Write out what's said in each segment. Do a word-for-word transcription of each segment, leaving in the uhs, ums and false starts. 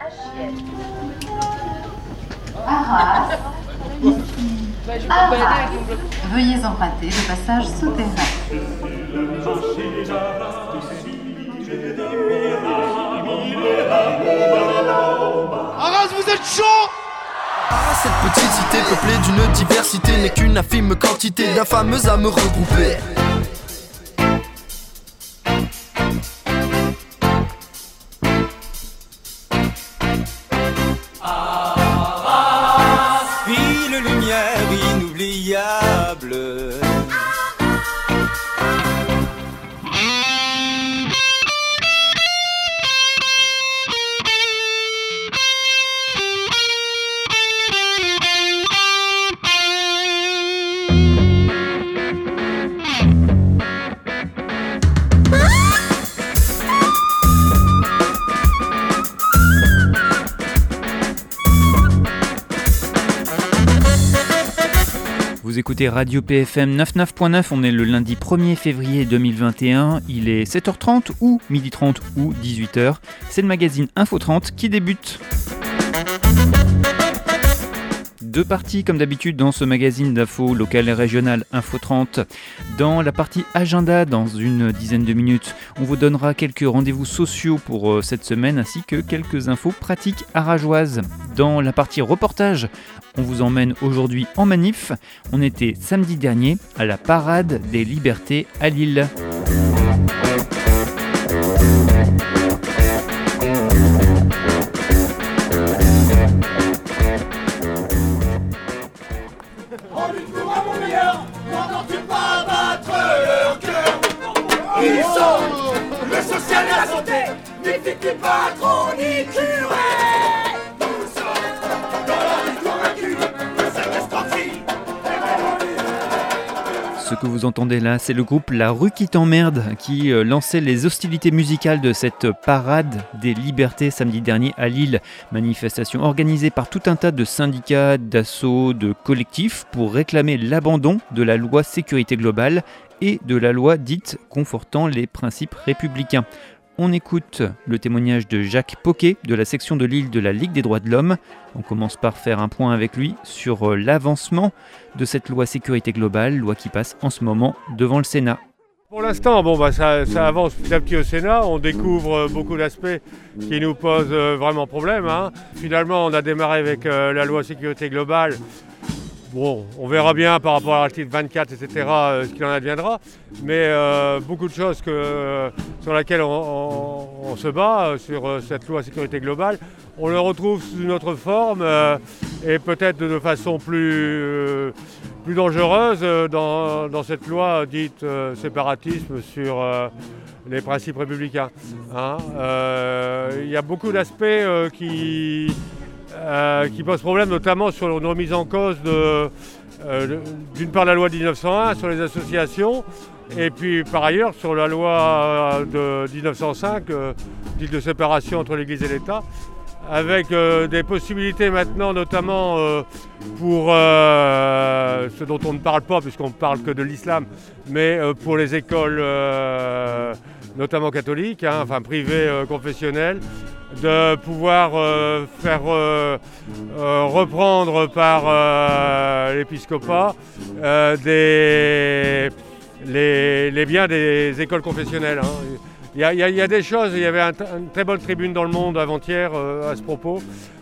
Arras, ici. Arras. Veuillez emprunter le passage souterrain. Arras, vous êtes chaud! Arras, cette petite cité peuplée d'une diversité n'est qu'une infime quantité d'infâmes âmes regroupées. Vous écoutez Radio P F M quatre-vingt-dix-neuf point neuf, on est le lundi premier février deux mille vingt et un, il est sept heures trente ou midi trente ou dix-huit heures, c'est le magazine Info trente qui débute. Deux parties comme d'habitude dans ce magazine d'info local et régional Info trente. Dans la partie agenda, dans une dizaine de minutes, on vous donnera quelques rendez-vous sociaux pour cette semaine ainsi que quelques infos pratiques arageoises. Dans la partie reportage, on vous emmène aujourd'hui en manif. On était samedi dernier à la parade des libertés à Lille. Ils sont le social et la santé, n'y fiez pas trop ni curé. Nous sommes dans la rue convaincus que ça reste tranquille. Ce que vous entendez là, c'est le groupe La Rue qui t'emmerde qui euh, lançait les hostilités musicales de cette parade des libertés samedi dernier à Lille. Manifestation organisée par tout un tas de syndicats, d'assauts, de collectifs pour réclamer l'abandon de la loi sécurité globale et de la loi dite confortant les principes républicains. On écoute le témoignage de Jacques Poquet de la section de Lille de la Ligue des droits de l'homme. On commence par faire un point avec lui sur l'avancement de cette loi sécurité globale, loi qui passe en ce moment devant le Sénat. Pour l'instant, bon, bah, ça, ça avance petit à petit au Sénat, on découvre beaucoup d'aspects qui nous posent vraiment problème. Hein. Finalement, on a démarré avec euh, la loi sécurité globale. Bon, on verra bien par rapport à l'article vingt-quatre, et cetera, euh, ce qu'il en adviendra. Mais euh, beaucoup de choses que, euh, sur lesquelles on, on, on se bat, euh, sur euh, cette loi sécurité globale, on le retrouve sous une autre forme euh, et peut-être de façon plus, euh, plus dangereuse euh, dans, dans cette loi dite euh, séparatisme sur euh, les principes républicains. Hein. Euh, il y a beaucoup d'aspects euh, qui... Euh, qui pose problème, notamment sur une remise en cause de, euh, d'une part la loi dix-neuf cent un sur les associations, et puis par ailleurs sur la loi de dix-neuf cent cinq, euh, dite de séparation entre l'Église et l'État, avec euh, des possibilités maintenant, notamment euh, pour euh, ce dont on ne parle pas, puisqu'on ne parle que de l'islam, mais euh, pour les écoles, euh, notamment catholiques, hein, enfin privées, euh, confessionnelles, de pouvoir euh, faire euh, euh, reprendre par euh, l'épiscopat euh, des, les, les biens des écoles confessionnelles. Hein. Il y a, il y a, il y a des choses, il y avait un, une très bonne tribune dans Le Monde avant-hier euh, à ce propos,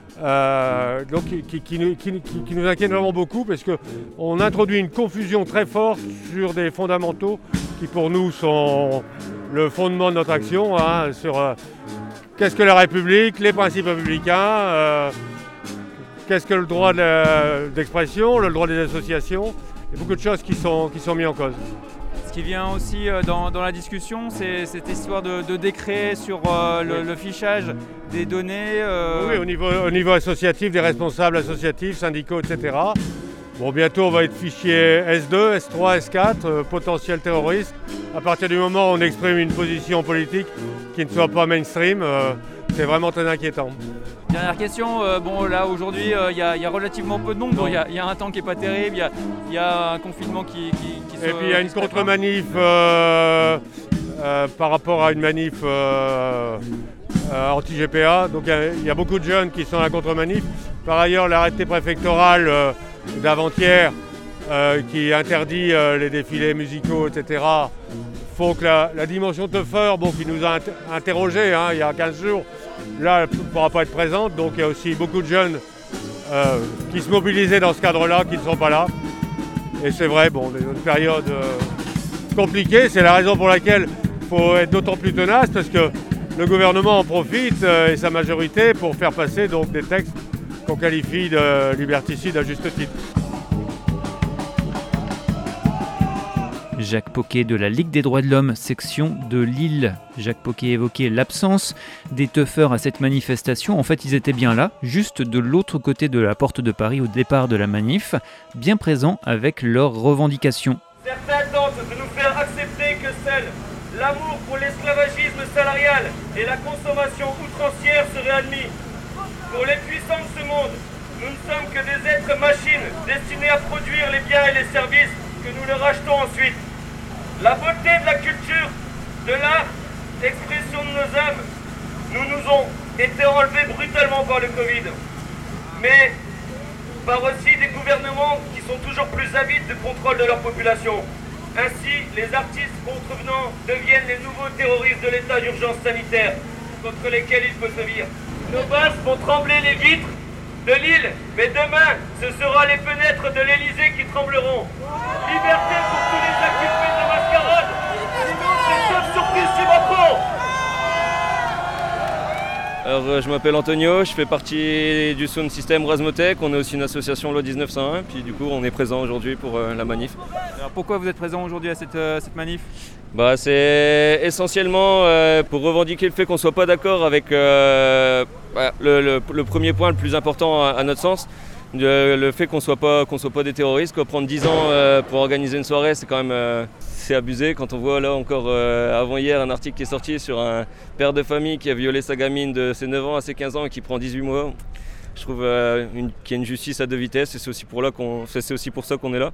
euh, donc qui, qui, qui, qui, qui, qui nous inquiète vraiment beaucoup parce qu'on introduit une confusion très forte sur des fondamentaux qui pour nous sont le fondement de notre action, hein, sur euh, qu'est-ce que la République, les principes républicains, euh, qu'est-ce que le droit de la, d'expression, le droit des associations, il y a beaucoup de choses qui sont, qui sont mises en cause. Ce qui vient aussi dans, dans la discussion, c'est cette histoire de, de décret sur euh, le, oui. le fichage des données. Euh... Oui, au niveau, au niveau associatif, des responsables associatifs, syndicaux, et cetera. Bon, bientôt, on va être fichier S deux, S trois, S quatre, euh, potentiel terroriste. À partir du moment où on exprime une position politique qui ne soit pas mainstream, euh, c'est vraiment très inquiétant. Dernière question, euh, bon là aujourd'hui il euh, y, y a relativement peu de monde, il bon, y, y a un temps qui n'est pas terrible, il y, y a un confinement qui, qui, qui se... Et puis il y a une contre-manif euh, euh, par rapport à une manif euh, euh, anti-G P A. Donc il y, y a beaucoup de jeunes qui sont à la contre-manif. Par ailleurs, l'arrêté préfectoral euh, d'avant-hier euh, qui interdit euh, les défilés musicaux, et cetera, font que la, la dimension Teuffer, bon, qui nous a inter- interrogés hein, il y a quinze jours, là, elle ne pourra pas être présente. Donc il y a aussi beaucoup de jeunes euh, qui se mobilisaient dans ce cadre-là, qui ne sont pas là. Et c'est vrai, bon, on est dans une période euh, compliquée. C'est la raison pour laquelle il faut être d'autant plus tenace, parce que le gouvernement en profite euh, et sa majorité pour faire passer donc, des textes qu'on qualifie de liberticides à juste titre. Jacques Poquet de la Ligue des droits de l'homme, section de Lille. Jacques Poquet évoquait l'absence des teufeurs à cette manifestation. En fait, ils étaient bien là, juste de l'autre côté de la porte de Paris au départ de la manif, bien présents avec leurs revendications. Certains tentent de nous faire accepter que seul l'amour pour l'esclavagisme salarial et la consommation outrancière seraient admis. Pour les puissants de ce monde, nous ne sommes que des êtres machines destinés à produire les biens et les services que nous leur achetons ensuite. La beauté de la culture, de l'art, l'expression de nos âmes, nous nous ont été enlevés brutalement par le Covid. Mais par aussi des gouvernements qui sont toujours plus avides de contrôle de leur population. Ainsi, les artistes contrevenants deviennent les nouveaux terroristes de l'état d'urgence sanitaire contre lesquels il faut se virer. Nos basses font trembler les vitres de Lille, mais demain, ce sera les fenêtres de l'Elysée qui trembleront. Liberté pour tous les inculpés de mascarade, sinon c'est une surprise chez Macron. Alors, euh, je m'appelle Antonio, je fais partie du Sound System Razmotech, on est aussi une association Loi dix-neuf cent un, puis du coup on est présent aujourd'hui pour euh, la manif. Alors pourquoi vous êtes présent aujourd'hui à cette, euh, cette manif ? Bah, c'est essentiellement euh, pour revendiquer le fait qu'on ne soit pas d'accord avec euh, bah, le, le, le premier point le plus important à, à notre sens, le, le fait qu'on ne soit pas, qu'on soit pas des terroristes. Quoi. Prendre dix ans euh, pour organiser une soirée, c'est quand même euh, c'est abusé. Quand on voit là encore euh, avant-hier un article qui est sorti sur un père de famille qui a violé sa gamine de ses neuf ans à ses quinze ans et qui prend dix-huit mois, je trouve euh, une, qu'il y a une justice à deux vitesses et c'est aussi pour, là qu'on, c'est aussi pour ça qu'on est là.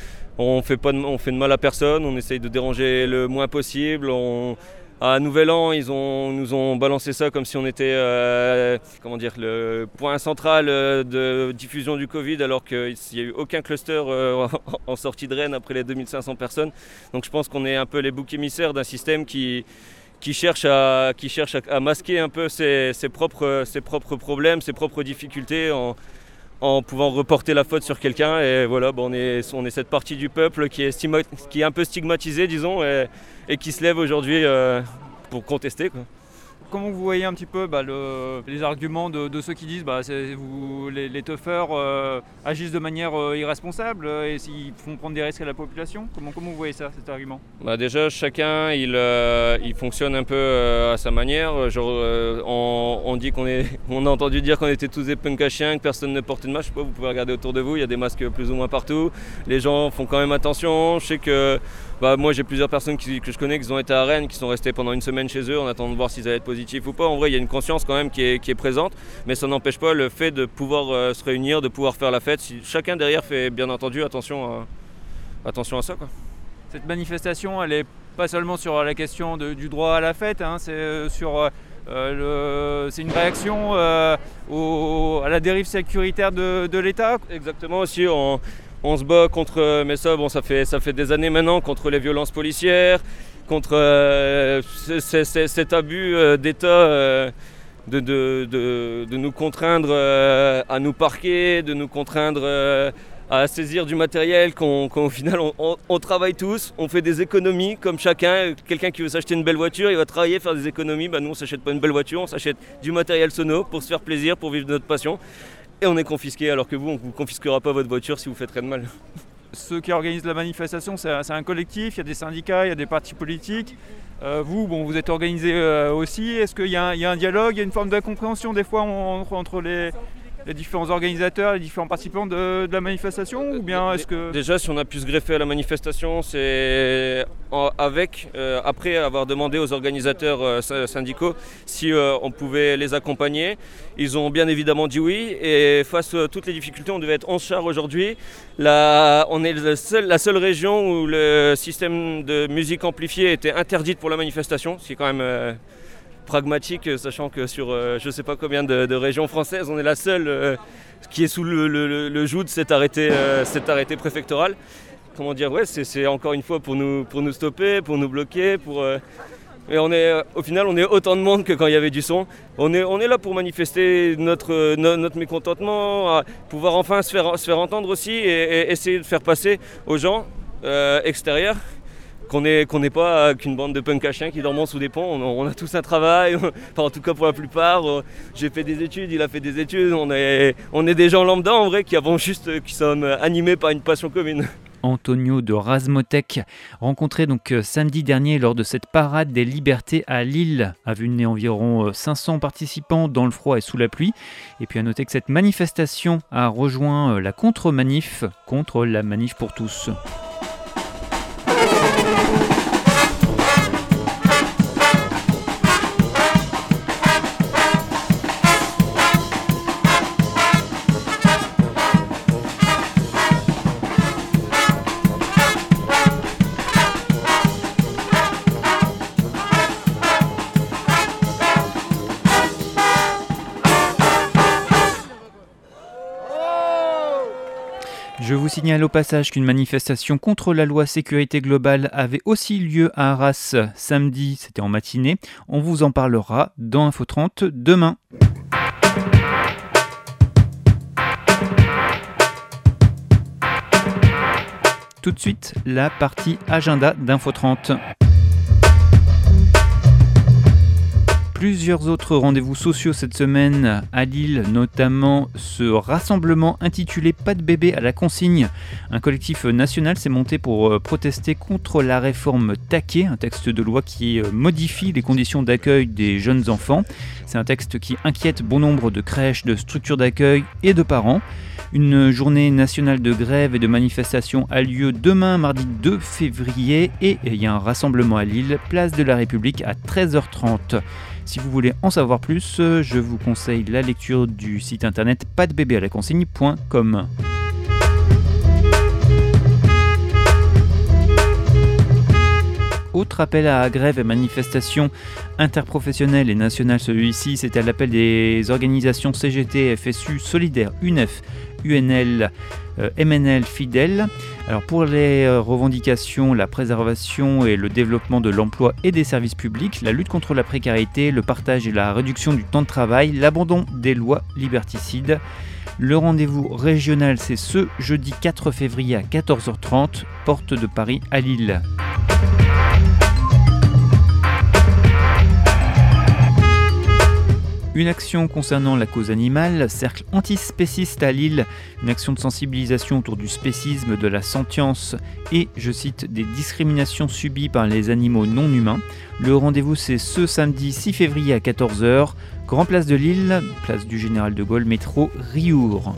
On fait pas de, on fait de mal à personne, on essaye de déranger le moins possible. On, à Nouvel An, ils ont, nous ont balancé ça comme si on était euh, comment dire, le point central de diffusion du Covid, alors qu'il n'y a eu aucun cluster euh, en sortie de Rennes après les deux mille cinq cents personnes. Donc je pense qu'on est un peu les boucs émissaires d'un système qui, qui cherche, à, qui cherche à, à masquer un peu ses, ses, propres, ses propres problèmes, ses propres difficultés en, en pouvant reporter la faute sur quelqu'un. Et voilà, bon, on, est, on est cette partie du peuple qui est, stigma, qui est un peu stigmatisée, disons, et, et qui se lève aujourd'hui euh, pour contester, quoi. Comment vous voyez un petit peu bah, le, les arguments de, de ceux qui disent bah, c'est, vous, les, les teufeurs euh, agissent de manière euh, irresponsable euh, et s'ils font prendre des risques à la population? Comment, comment vous voyez ça, cet argument? Bah déjà, chacun il, euh, il fonctionne un peu euh, à sa manière. Genre, euh, on, on, dit qu'on est, on a entendu dire qu'on était tous des punks à chiens, que personne ne portait de masque. Je sais pas, vous pouvez regarder autour de vous, il y a des masques plus ou moins partout. Les gens font quand même attention. Je sais que bah, moi j'ai plusieurs personnes qui, que je connais qui ont été à Rennes, qui sont restés pendant une semaine chez eux en attendant de voir s'ils allaient être positifs ou pas. En vrai, il y a une conscience quand même qui est, qui est présente, mais ça n'empêche pas le fait de pouvoir euh, se réunir, de pouvoir faire la fête. Si chacun derrière fait bien entendu attention à, attention à ça, quoi. Cette manifestation, elle est pas seulement sur la question de, du droit à la fête, hein, c'est sur euh, le, c'est une réaction euh, au, à la dérive sécuritaire de, de l'État. Exactement aussi. On, on se bat contre, mais ça, bon, ça fait, ça fait des années maintenant, contre les violences policières, contre euh, c- c- cet abus euh, d'État euh, de, de, de, de nous contraindre euh, à nous parquer, de nous contraindre euh, à saisir du matériel qu'on, qu'au final on, on, on travaille tous, on fait des économies comme chacun. Quelqu'un qui veut s'acheter une belle voiture, il va travailler, faire des économies. Bah nous on s'achète pas une belle voiture, on s'achète du matériel sono pour se faire plaisir, pour vivre notre passion. Et on est confisqué, alors que vous, on ne vous confisquera pas votre voiture si vous faites rien de mal. Ceux qui organisent la manifestation, c'est un, c'est un collectif, il y a des syndicats, il y a des partis politiques. Euh, vous, bon, vous êtes organisés euh, aussi. Est-ce qu'il y a, un, il y a un dialogue, il y a une forme d'incompréhension des fois entre, entre les, les différents organisateurs, les différents participants de, de la manifestation, ou bien est-ce que... Déjà, si on a pu se greffer à la manifestation, c'est avec, euh, après avoir demandé aux organisateurs euh, syndicaux si euh, on pouvait les accompagner. Ils ont bien évidemment dit oui, et face à toutes les difficultés, on devait être onze chars aujourd'hui. Là, on est le seul, la seule région où le système de musique amplifiée était interdit pour la manifestation, ce qui est quand même... Euh, pragmatique, sachant que sur euh, je ne sais pas combien de, de régions françaises, on est la seule euh, qui est sous le, le, le joug de cet arrêté, euh, cet arrêté préfectoral. Comment dire, ouais, c'est, c'est encore une fois pour nous, pour nous stopper, pour nous bloquer, pour... Euh, Et on est, au final, on est autant de monde que quand il y avait du son. On est, on est là pour manifester notre, no, notre mécontentement, à pouvoir enfin se faire, se faire entendre aussi et, et essayer de faire passer aux gens euh, extérieurs qu'on n'est qu'on n'est pas qu'une bande de punk à chiens qui dorment sous des ponts. On, on a tous un travail, enfin, en tout cas pour la plupart. J'ai fait des études, il a fait des études. On est, on est des gens lambda en vrai qui, avons juste, qui sommes animés par une passion commune. Antonio de Razmotech, rencontré donc euh, samedi dernier lors de cette parade des libertés à Lille, a vu environ euh, cinq cents participants dans le froid et sous la pluie. Et puis à noter que cette manifestation a rejoint euh, la contre-manif contre la manif pour tous. Je vous signale au passage qu'une manifestation contre la loi sécurité globale avait aussi lieu à Arras samedi, c'était en matinée. On vous en parlera dans Info trente demain. Tout de suite, la partie agenda d'Info trente. Plusieurs autres rendez-vous sociaux cette semaine à Lille, notamment ce rassemblement intitulé « Pas de bébé à la consigne ». Un collectif national s'est monté pour protester contre la réforme Taquet, un texte de loi qui modifie les conditions d'accueil des jeunes enfants. C'est un texte qui inquiète bon nombre de crèches, de structures d'accueil et de parents. Une journée nationale de grève et de manifestation a lieu demain, mardi deux février, et il y a un rassemblement à Lille, place de la République à treize heures trente. Si vous voulez en savoir plus, je vous conseille la lecture du site internet pas de bébé à la consigne point com. Autre appel à grève et manifestation interprofessionnelle et nationale, celui-ci, c'était à l'appel des organisations C G T, F S U, Solidaire, U N E F, U N L, euh, M N L, Fidel. Alors pour les euh, revendications, la préservation et le développement de l'emploi et des services publics, la lutte contre la précarité, le partage et la réduction du temps de travail, l'abandon des lois liberticides. Le rendez-vous régional, c'est ce jeudi quatre février à quatorze heures trente, porte de Paris à Lille. Une action concernant la cause animale, cercle antispéciste à Lille, une action de sensibilisation autour du spécisme, de la sentience et, je cite, des discriminations subies par les animaux non humains. Le rendez-vous c'est ce samedi six février à quatorze heures, Grand Place de Lille, place du Général de Gaulle, métro Riour.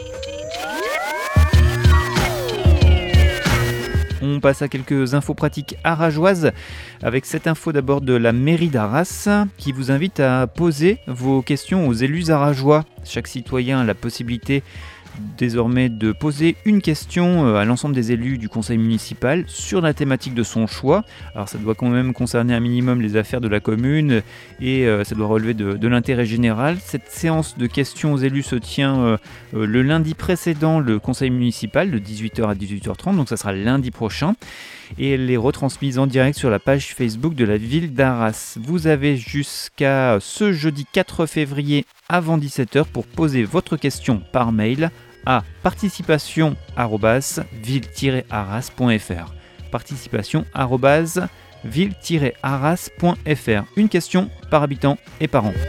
On passe à quelques infos pratiques arageoises avec cette info d'abord de la mairie d'Arras qui vous invite à poser vos questions aux élus arageois. Chaque citoyen a la possibilité désormais de poser une question à l'ensemble des élus du conseil municipal sur la thématique de son choix. Alors ça doit quand même concerner un minimum les affaires de la commune et euh, ça doit relever de, de l'intérêt général. Cette séance de questions aux élus se tient euh, euh, le lundi précédent le conseil municipal de dix-huit heures à dix-huit heures trente, donc ça sera lundi prochain. Et elle est retransmise en direct sur la page Facebook de la ville d'Arras. Vous avez jusqu'à ce jeudi quatre février avant dix-sept heures pour poser votre question par mail à participation arobase ville tiret arras point f r. Participation arobase ville tiret arras point f r. Une question par habitant et par an.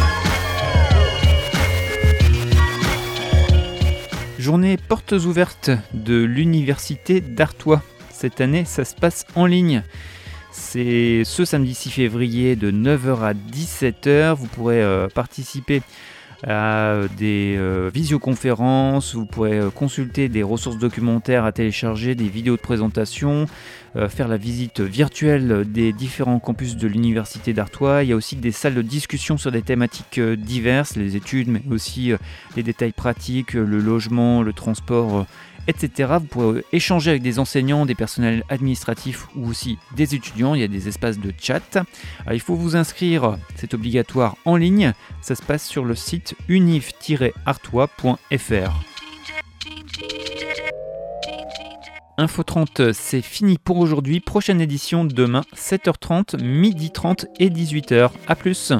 Journée portes ouvertes de l'université d'Artois. Cette année, ça se passe en ligne. C'est ce samedi six février de neuf heures à dix-sept heures. Vous pourrez euh, participer à des euh, visioconférences, vous pourrez euh, consulter des ressources documentaires à télécharger, des vidéos de présentation, euh, faire la visite virtuelle des différents campus de l'université d'Artois. Il y a aussi des salles de discussion sur des thématiques euh, diverses, les études, mais aussi euh, les détails pratiques, le logement, le transport, euh, et cetera. Vous pourrez échanger avec des enseignants, des personnels administratifs ou aussi des étudiants. Il y a des espaces de chat. Alors, il faut vous inscrire, c'est obligatoire en ligne. Ça se passe sur le site unif tiret artois point f r. Info trente, c'est fini pour aujourd'hui. Prochaine édition demain, sept heures trente, midi trente et dix-huit heures. A plus.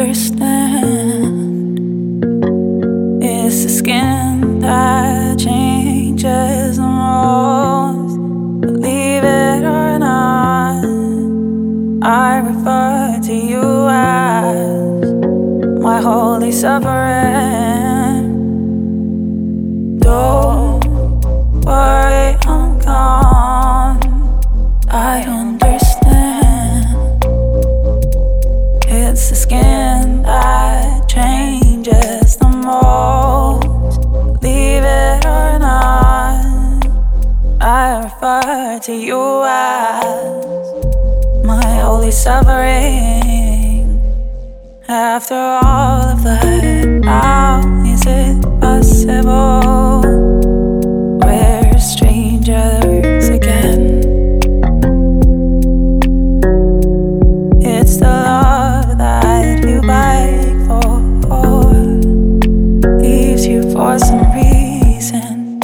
understand. It's the skin that changes the most. Believe it or not, I refer to you as my holy sovereign. Don't worry, I'm gone. I understand. It's the skin that changes the most. Believe it or not, I refer to you as my holy sovereign. After all of that, how is it possible we're strangers again? It's the love that you beg for, leaves you for some reason.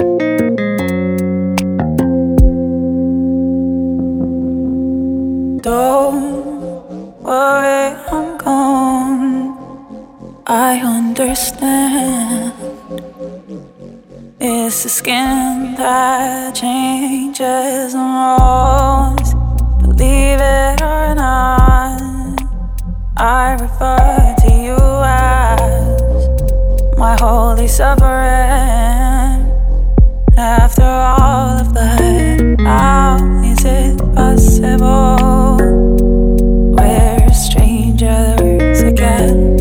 Don't worry, I'm gone. I understand. It's the skin that changes the most. Believe it or not, I refer to you as my holy sovereign. After all of that, how is it possible we're strangers again?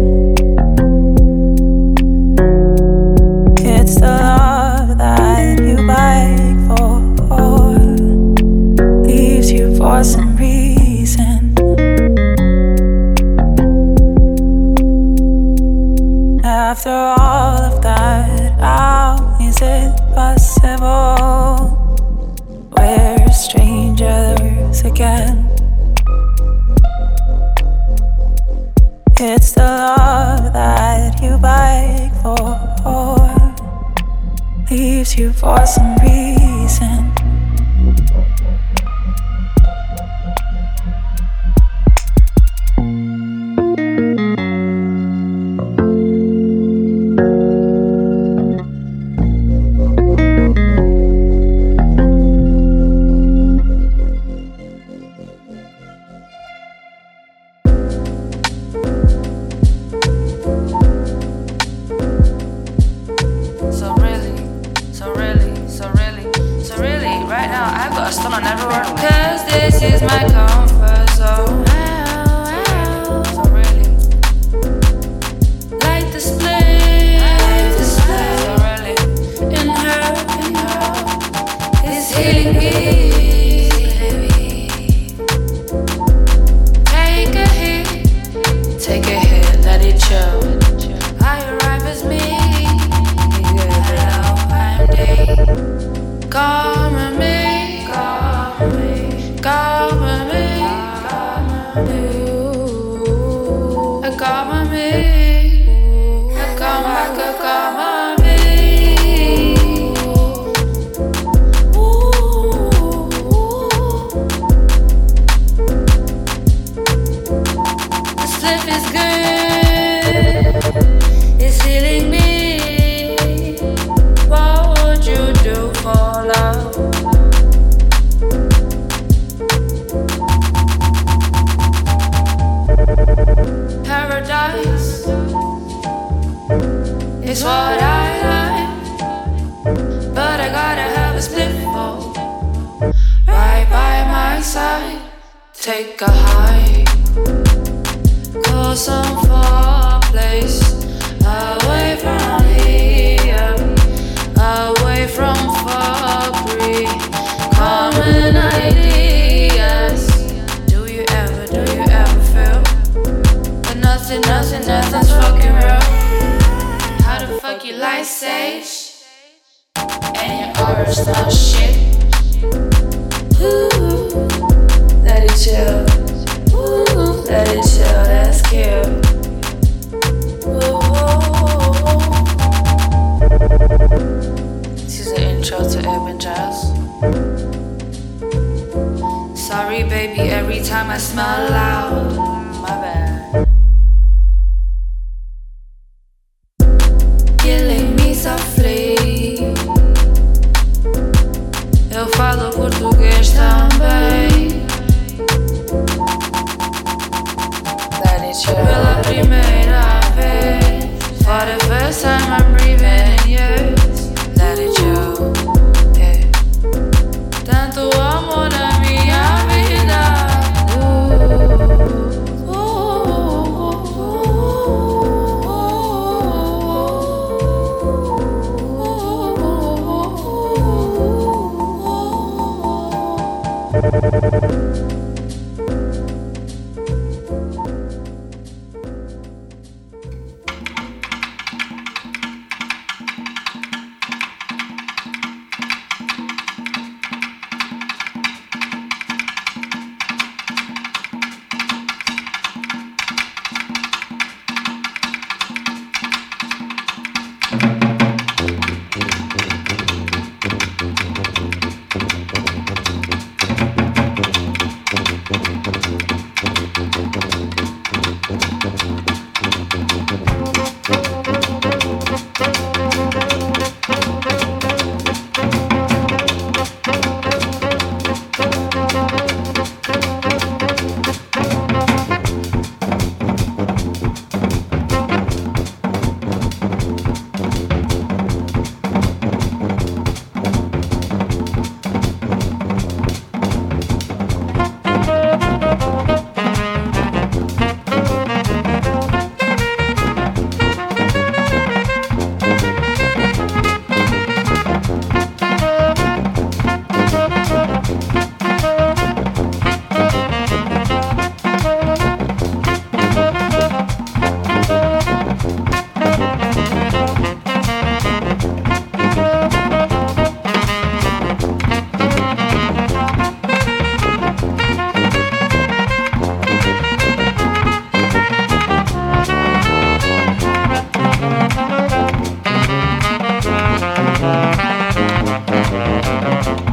It's the love that you beg for, leaves you for some reason. After all of that, how is it possible we're strangers again? It's the love that you beg for, leaves you for some reason. Sorry, baby, every time I smell loud. My bad. Thank you.